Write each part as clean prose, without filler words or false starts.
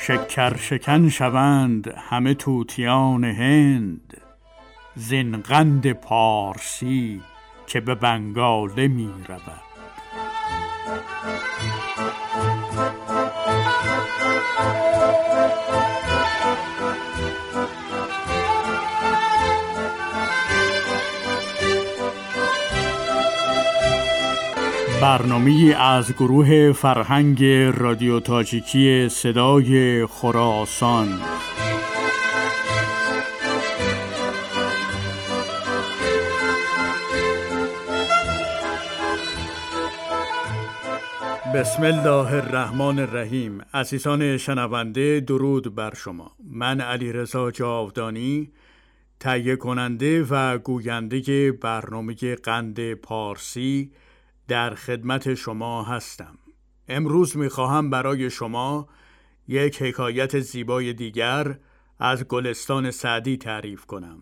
شکر شکن شوند همه طوطیان هند، زین قند پارسی که به بنگاله می رود. برنامه‌ای از گروه فرهنگ رادیو تاجیکی صدای خراسان. بسم الله الرحمن الرحیم. عزیزان شنونده، درود بر شما. من علیرضا جاودانی، تهیه کننده و گوینده برنامه قند پارسی در خدمت شما هستم. امروز می‌خواهم برای شما یک حکایت زیبای دیگر از گلستان سعدی تعریف کنم.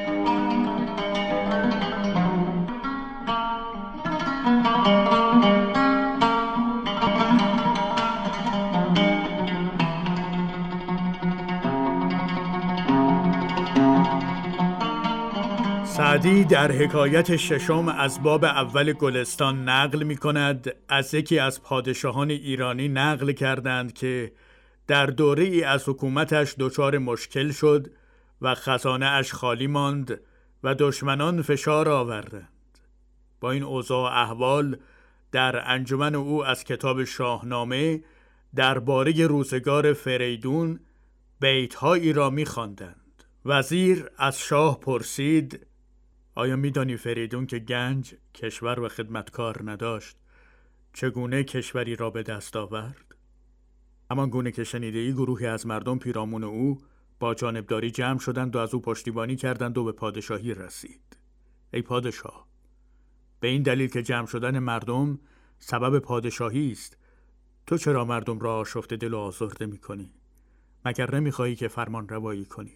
سعدی در حکایت ششم از باب اول گلستان نقل می کند از یکی از پادشاهان ایرانی نقل کردند که در دوره ای از حکومتش دچار مشکل شد و خزانه اش خالی ماند و دشمنان فشار آوردند. با این اوضاع احوال در انجمن او از کتاب شاهنامه درباره روزگار فریدون بیت‌هایی را می خواندند. وزیر از شاه پرسید: آیا می‌دانی فریدون که گنج، کشور و خدمتکار نداشت چگونه کشوری را به دست آورد؟ همان گونه که شنیده‌ای گروهی از مردم پیرامون او با جانبداری جمع شدند و از او پشتیبانی کردند و به پادشاهی رسید. ای پادشاه، به این دلیل که جمع شدن مردم سبب پادشاهی است، تو چرا مردم را آشفته دل و آزرده می‌کنی؟ مگر نمی‌خواهی که فرمان روایی کنی؟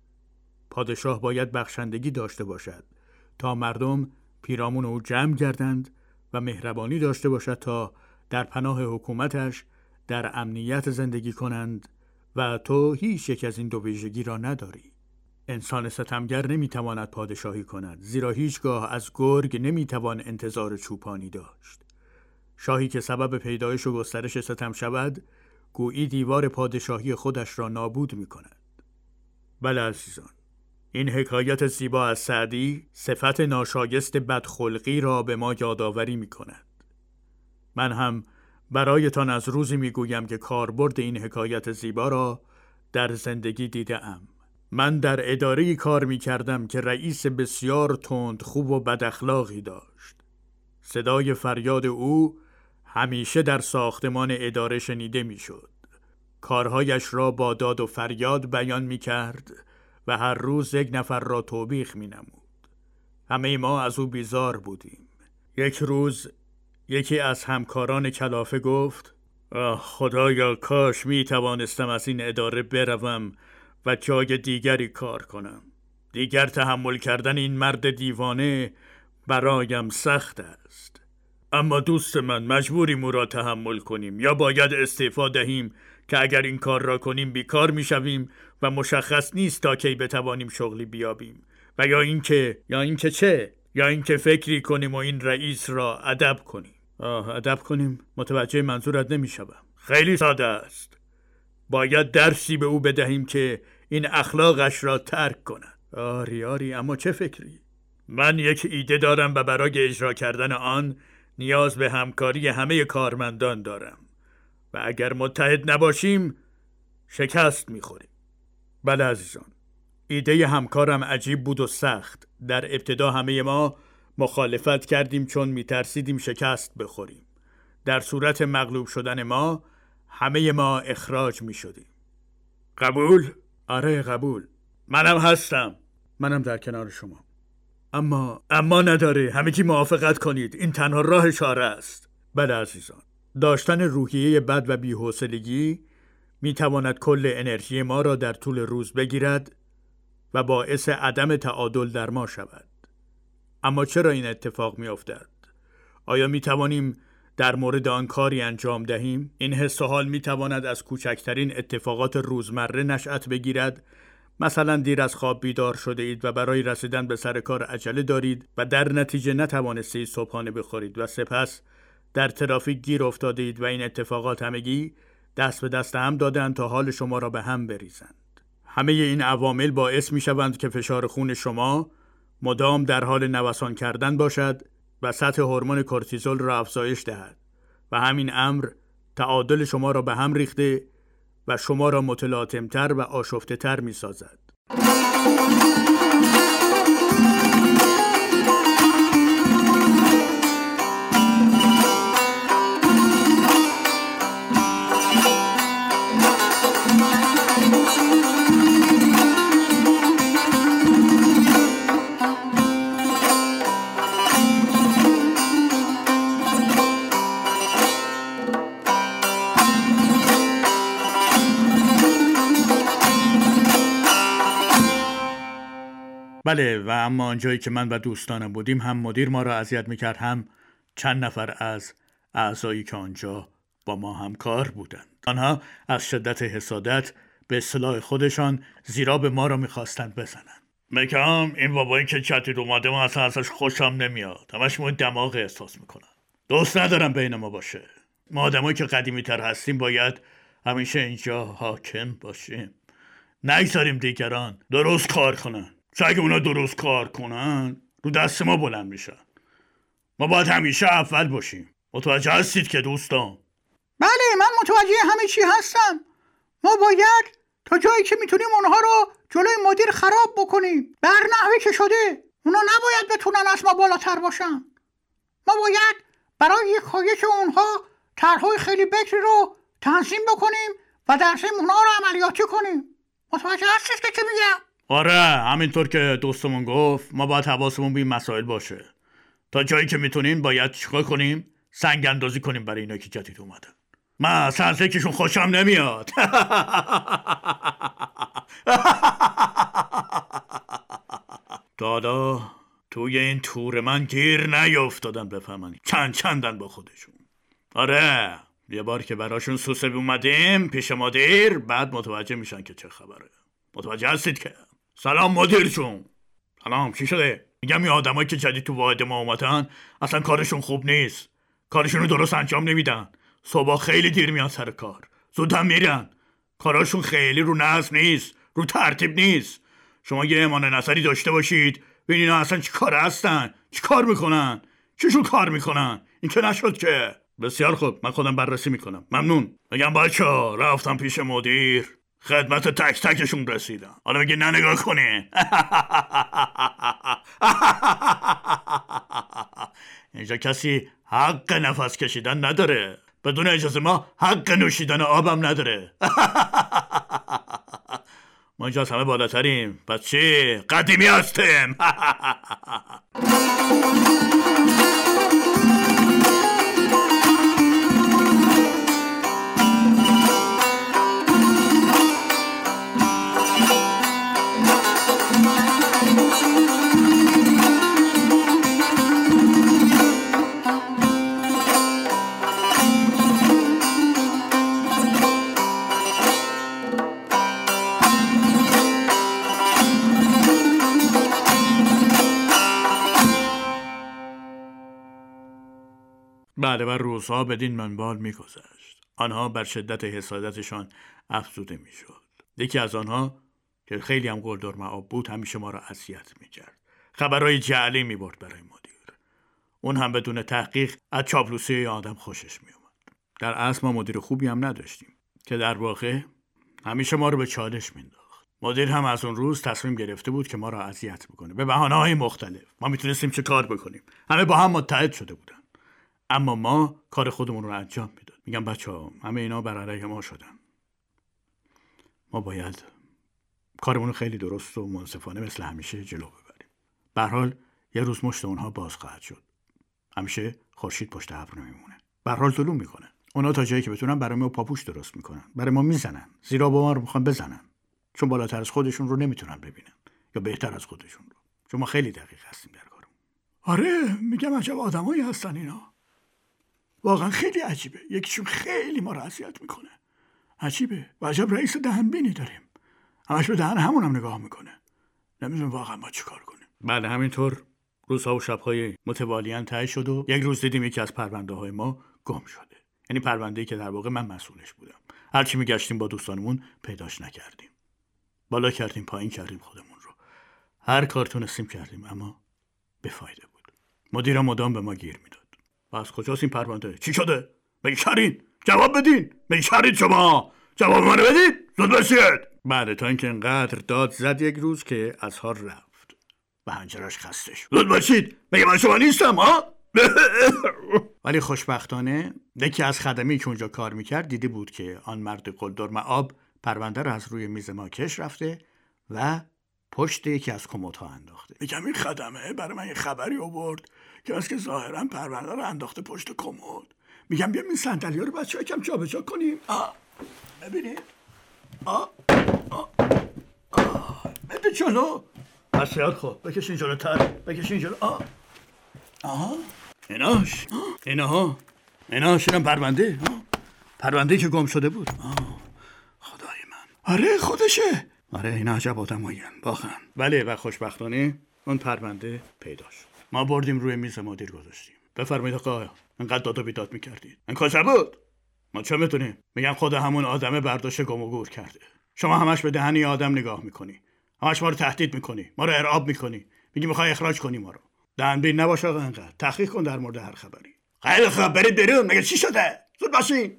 پادشاه باید بخشندگی داشته باشد تا مردم پیرامون او جمع گردند و مهربانی داشته باشد تا در پناه حکومتش در امنیت زندگی کنند و تو هیچ یک از این دو ویژگی را نداری. انسان ستمگر نمیتواند پادشاهی کند، زیرا هیچگاه از گرگ نمیتوان انتظار چوپانی داشت. شاهی که سبب پیدایش و گسترش ستم شود، گویی دیوار پادشاهی خودش را نابود میکند. بله عزیزان، این حکایت زیبا از سعدی صفت ناشایست بدخلقی را به ما یادآوری می کند. من هم برایتان از روزی می گویم که کاربرد این حکایت زیبا را در زندگی دیده ام. من در اداره‌ای کار می کردم که رئیس بسیار تند خوب و بد اخلاقی داشت. صدای فریاد او همیشه در ساختمان اداره شنیده می شد. کارهایش را با داد و فریاد بیان می کرد و هر روز یک نفر را توبیخ می نمود. همه ما از او بیزار بودیم. یک روز یکی از همکاران کلافه گفت: خدایا کاش می توانستم از این اداره بروم و جای دیگری کار کنم. دیگر تحمل کردن این مرد دیوانه برایم سخت است. اما دوست من، مجبوریم او را تحمل کنیم، یا باید استعفا دهیم که اگر این کار را کنیم بیکار میشویم و مشخص نیست تا کی بتوانیم شغلی بیابیم، و یا اینکه فکری کنیم و این رئیس را ادب کنیم. ادب کنیم؟ متوجه منظورت نمیشوم. خیلی ساده است. باید درسی به او بدهیم که این اخلاقش را ترک کند. آری، اما چه فکری؟ من یک ایده دارم و برای اجرا کردن آن نیاز به همکاری همه کارمندان دارم و اگر متحد نباشیم شکست میخوریم. بله عزیزان، ایده همکارم عجیب بود و سخت. در ابتدا همه ما مخالفت کردیم چون میترسیدیم شکست بخوریم. در صورت مغلوب شدن ما همه ما اخراج میشدیم. قبول؟ آره قبول. منم هستم. منم در کنار شما. اما نداره. همگی موافقت کنید. این تنها راه چاره است. بله عزیزان، داشتن روحیه بد و بی‌حوصلگی میتواند کل انرژی ما را در طول روز بگیرد و باعث عدم تعادل در ما شود. اما چرا این اتفاق میافتد؟ آیا میتوانیم در مورد آن کاری انجام دهیم؟ این حس و حال میتواند از کوچکترین اتفاقات روزمره نشأت بگیرد. مثلا دیر از خواب بیدار شده اید و برای رسیدن به سر کار عجله دارید و در نتیجه نتوانستید صبحانه بخورید و سپس در ترافیک گیر افتاده اید و این اتفاقات همگی دست به دست هم دادند تا حال شما را به هم بریزند. همه این عوامل باعث می شوند که فشار خون شما مدام در حال نوسان کردن باشد و سطح هورمون کورتیزول را افزایش دهد و همین امر تعادل شما را به هم ریخته و شما را متلاطم‌تر و آشفته‌تر می‌سازد. بله، و اما آنجایی که من و دوستانم بودیم هم مدیر ما را اذیت میکرد، هم چند نفر از اعضایی که آنجا با ما همکار بودند. آنها از شدت حسادت به اصطلاح خودشان زیراب ما را میخواستند بزنند. میگم این بابایی که جدید اومده ما اصلا ازش خوشم نمیاد، همش ما دماغ احساس میکنم. دوست ندارم بین ما باشه. ما آدمایی که قدیمی تر هستیم باید همیشه اینجا حاکم باشیم، نگذاریم دیگران درست کار کنن. اگه اونا درست کار کنن رو دست ما بلند میشن. ما باید همیشه اول باشیم. متوجه هستید که دوستان؟ بله، من متوجه همه چی هستم. ما باید تا جایی که میتونیم اونها رو جلوی مدیر خراب بکنیم. به هر نحوی که شده اونا نباید بتونن از ما بالاتر باشن. ما باید برای کاهش اونها طرح‌های خیلی بکری رو تنظیم بکنیم و در ضمن اونها رو عملیاتی کنیم. متوجه هستید که چی میگم؟ آره، همینطور که دوستمون گفت ما باید حواسمون به این مسائل باشه. تا جایی که میتونیم باید چیکار کنیم؟ سنگ اندازی کنیم برای اینا که جدید اومدن. من اصلا از یکیشون خوشم نمیاد. دادا توی این تور من گیر نیافتادن بفهمن چندن با خودشون. آره، یه بار که براشون سوسه اومدیم پیش مدیر، بعد متوجه میشن که چه خبره. متوجه هستید که؟ سلام مدیر جون. سلام، چی شده؟ میگم این آدمایی که جدید تو واحد ما اومدن اصلا کارشون خوب نیست. کارشون رو درست انجام نمیدن. صبح خیلی دیر میان سر کار، زود هم میرن. کاراشون خیلی رو نظم نیست، رو ترتیب نیست. شما یه امان نظری داشته باشید ببین اینا اصلا چی کار هستن، چی کار میکنن، چیشون کار میکنن. این که نشد که. بسیار خوب، من خودم بررسی میکنم. ممنون. میگم بچه‌ها رفتم پیش مدیر، خدمت تک تکشون رسیدم. حالا میگه نه نگاه کنه. اینجا کسی حق نفس کشیدن نداره. بدون اجازه ما حق نوشیدن آبم نداره. ما اینجا از همه بالاتریم. پس چی؟ قدیمی هستیم. بله، و روزها بدین منوال می‌گذشت. آنها بر شدت حسادتشان افزوده می‌شد. یکی از آنها که خیلی هم قلدر معاب بود همیشه ما را اذیت می‌کرد. خبرهای جعلی می‌برد برای مدیر. اون هم بدون تحقیق از چاپلوسی آدم خوشش می‌اومد. در اصل ما مدیر خوبی هم نداشتیم که در واقع همیشه ما رو به چالش می‌انداخت. مدیر هم از اون روز تصمیم گرفته بود که ما را اذیت بکنه به بهانه‌های مختلف. ما می‌تونستیم چه کار بکنیم. همه با هم متحد شده بودن. اما ما کار خودمون رو انجام میداد. میگم بچه‌ها همه اینا بر علیه ما شدن. ما باید کارمون رو خیلی درست و منصفانه مثل همیشه جلو ببریم. به هر حال یه روز مشت اونها باز خواهد شد. همیشه خورشید پشت ابر نمیمونه. به هر حال ظلم میکنن. اونا تا جایی که بتونن برای ما پاپوش درست میکنن. برای ما میزنن. زیرا با ما رو میخوان بزنن. چون بالاتر از خودشون رو نمیتونن ببینن یا بهتر از خودشون رو. چون ما خیلی دقیق هستیم در کارمون. آره، میگم عجب آدمایی هستن اینا. واقعا خیلی عجیبه. یکیشون خیلی ما رو اذیت میکنه. عجیبه. و عجب رئیس دهنبینی داریم. همش به دهن همونم نگاه میکنه. نمیدونم واقعا ما چیکار کنیم. بعد همینطور روزها و شب‌های متوالیاً طی شد و یک روز دیدیم یکی از پرونده‌های ما گم شده. یعنی پرونده‌ای که در واقع من مسئولش بودم. هرچی میگشتیم با دوستانمون پیداش نکردیم. بالا کردیم، پایین کردیم خودمون رو. هر کار تونستیم کردیم، اما بیفایده بود. مدیر مدام به ما گیر میداد. از کجاست این پرونده؟ چی شده؟ مگه شرین؟ جواب بدین. مگه شرین شما؟ جواب منو بدین. زود باشید. بعد تا اینکه انقدر داد زد یک روز که از حال رفت. به هنجرش خسته شد. زود باشید. مگه من شما نیستم ها؟ ولی خوشبختانه یکی از خدمی که اونجا کار میکرد دیده بود که آن مرد قلدر مآب پرونده رو از روی میز ما کش رفته و پشت یکی از کمدها انداخته. میگم این خدمه برای من یه خبری آورد که از که ظاهرا پرونده رو انداخته پشت کمد. میگم بیام این صندلی‌ها رو بچه‌ها کم جابجا کنیم. ببینید. بده جلو. بسیار خوب. بکشین جلوتر. بکشین جلو. ایناش اینم پرونده. پرونده که گم شده بود. خدای من. آره خودشه. آره اینا عجب آدمایین واقعا. بله و خوشبختانه اون پرونده پیدا شد. ما بردیم روی میز مدیر گذاشتیم. بفرمایید آقا، انقدر داد و بیداد میکردید. این کجا بود؟ ما چه میتونیم؟ میگم خود همون آدمه برداشت گم و گور کرده. شما همش به دهن آدم نگاه میکنی. همش ما رو تهدید میکنی. ما رو ارعاب میکنی. میگی میخوای اخراج کنی ما رو. دهنبین نباش آقا، انقدر تحقیق کن در مورد هر خبری. خیلی خوب برید بیرون. مگه چی شده؟ زود باشین.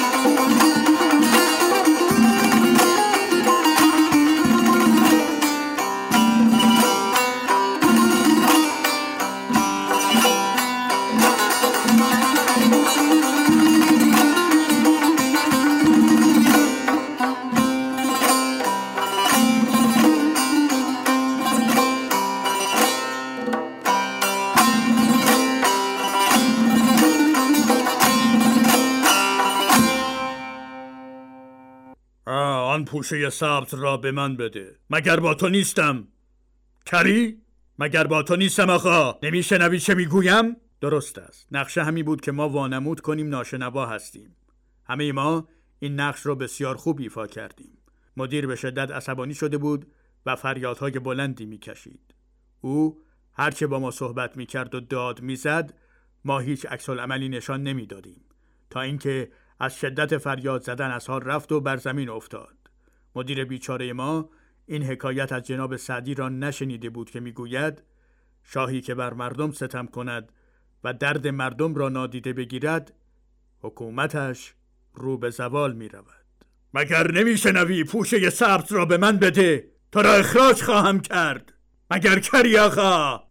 آن پوشه سبز را به من بده. مگر با تو نیستم؟ کری؟ مگر با تو نیستم آقا؟ نمیشنوی چه میگویم؟ درست است. نقشه همی بود که ما وانمود کنیم ناشنوا هستیم. همه ما این نقش را بسیار خوب ایفا کردیم. مدیر به شدت عصبانی شده بود و فریادهای بلندی میکشید. او هرچه با ما صحبت میکرد و داد میزد، ما هیچ عکس‌العملی نشان نمیدادیم، تا اینکه از شدت فریاد زدن از حال رفت و بر زمین افتاد. مدیر بیچاره ما این حکایت از جناب سعدی را نشنیده بود که میگوید شاهی که بر مردم ستم کند و درد مردم را نادیده بگیرد، حکومتش رو به زوال می رود. مگر نمیشنوی پوشه سبز را به من بده، تو را اخراج خواهم کرد. مگر کری آقا؟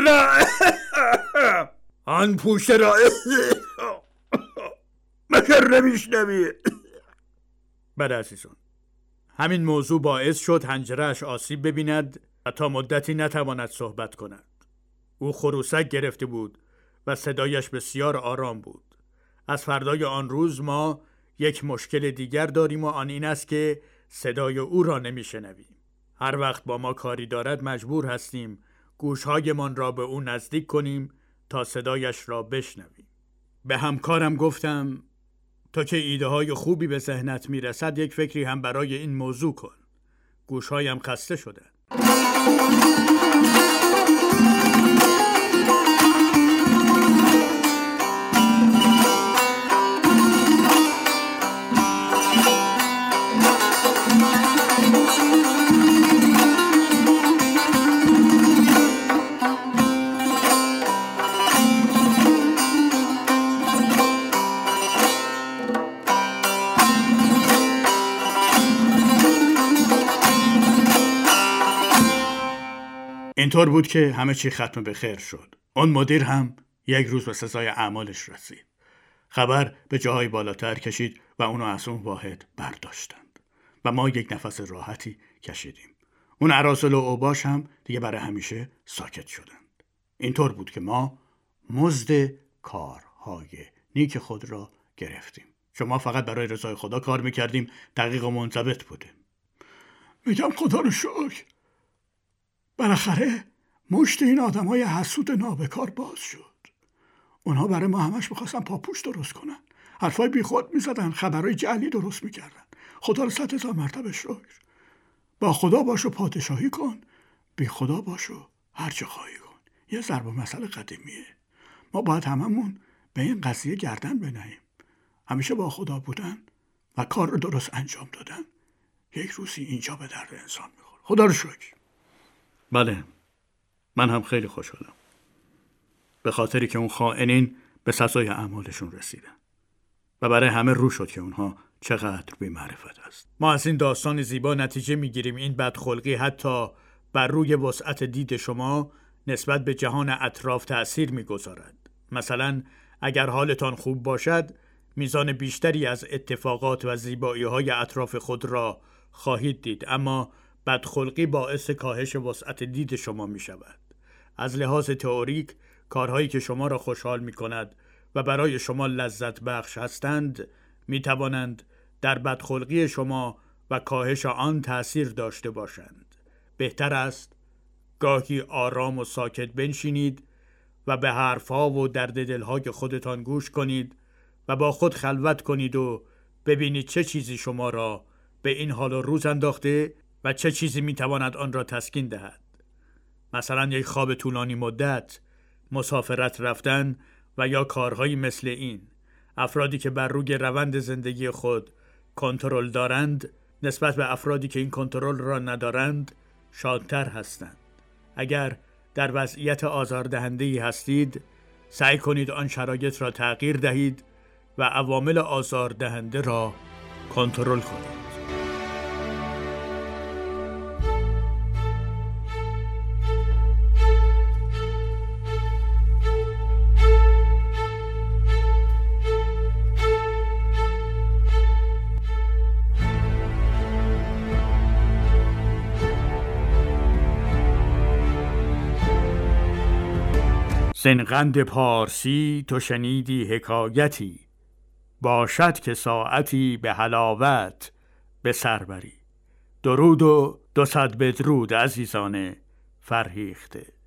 آن پوشه را مگر نمیشنوی؟ بله عزیزان، همین موضوع باعث شد حنجره‌اش آسیب ببیند و تا مدتی نتواند صحبت کند. او خروسک گرفته بود و صدایش بسیار آرام بود. از فردای آن روز ما یک مشکل دیگر داریم و آن این است که صدای او را نمیشنویم. هر وقت با ما کاری دارد مجبور هستیم گوشهایمان را به او نزدیک کنیم تا صدایش را بشنویم. به همکارم گفتم تا که ایده های خوبی به ذهنت میرسد یک فکری هم برای این موضوع کن. گوشهایم خسته شده. اینطور بود که همه چی ختم به خیر شد. اون مدیر هم یک روز به سزای اعمالش رسید. خبر به جاهای بالاتر کشید و اونو از اون واحد برداشتند و ما یک نفس راحتی کشیدیم. اون اراذل و اوباش هم دیگه برای همیشه ساکت شدند. اینطور بود که ما مزد کارهای نیک خود را گرفتیم. چون ما فقط برای رضای خدا کار میکردیم، دقیق و منضبط بودیم. میگم خدا رو شکر بالاخره مشت این آدمای حسود نابکار باز شد. اونها برای ما همش میخواستن پاپوش درست کنن، حرفای بی خود میزدن، خبرای جعلی درست میکردن. خدا رو 100,000 مرتبه شکر. با خدا باش و پادشاهی کن، بی خدا باش و هر چه خواهی کن. یه ضرب المثل قدیمیه. ما باید هممون به این قضیه گردن بنهیم. همیشه با خدا بودن و کار رو درست انجام دادن یک روزی اینجا به درد انسان میخوره. خدا رو شکر. بله، من هم خیلی خوشحالم به خاطری که اون خائنین به سزای اعمالشون رسیدن و برای همه رو شد که اونها چقدر بی معرفت است. ما از این داستان زیبا نتیجه میگیریم این بدخلقی حتی بر روی وسعت دید شما نسبت به جهان اطراف تأثیر میگذارد. مثلا اگر حالتان خوب باشد، میزان بیشتری از اتفاقات و زیبایی‌های اطراف خود را خواهید دید، اما بدخلقی باعث کاهش وسعت دید شما می شود. از لحاظ تئوریک، کارهایی که شما را خوشحال می کند و برای شما لذت بخش هستند می توانند در بدخلقی شما و کاهش آن تأثیر داشته باشند. بهتر است گاهی آرام و ساکت بنشینید و به حرفها و درد دلهای خودتان گوش کنید و با خود خلوت کنید و ببینید چه چیزی شما را به این حال و روز انداخته و چه چیزی میتواند آن را تسکین دهد. مثلا یک خواب طولانی مدت، مسافرت رفتن و یا کارهایی مثل این. افرادی که بر روی روند زندگی خود کنترل دارند نسبت به افرادی که این کنترل را ندارند شادتر هستند. اگر در وضعیت آزاردهنده‌ای هستید، سعی کنید آن شرایط را تغییر دهید و عوامل آزاردهنده را کنترل کنید. زنقند پارسی تو شنیدی حکایتی، باشد که ساعتی به حلاوت به سر بری. درود و 200 بدرود عزیزان فرهیخته.